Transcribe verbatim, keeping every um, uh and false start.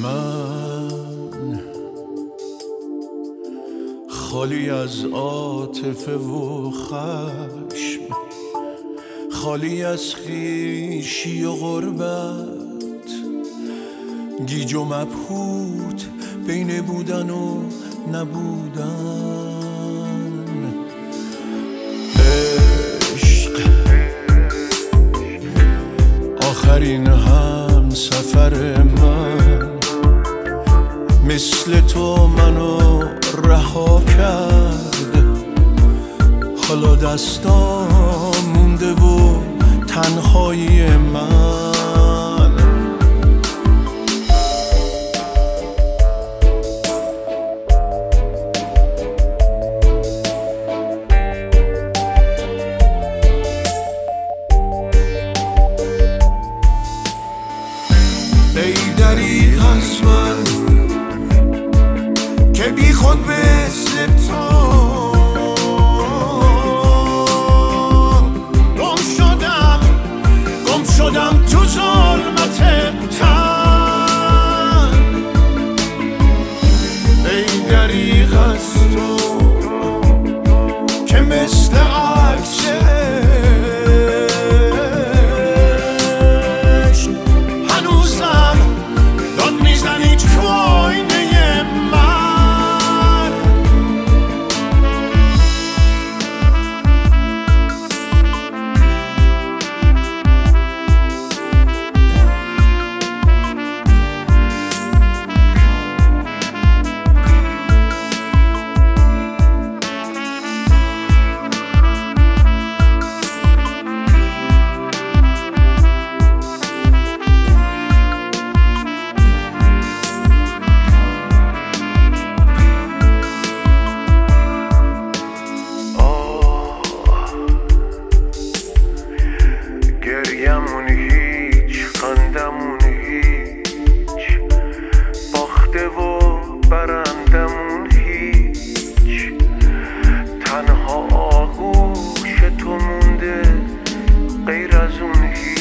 من خالی از عاطفه و خشم، خالی از خویشی و غربت، گیج و مبهوت بین بودن و نبودن. عشق آخرین هم سفر من، مثل تو منو رها کرد، حالا دستام مونده و تنهایی من. ای دریغ از من که بی خود مثل تو گم شدم، گم شدم تو ظلمت تن. ای دریغ از تو که مثل عکس گریمون هیچ، خندمون هیچ، باخته و برندمون هیچ، تنها آغوش تو مونده غیر از اون هیچ.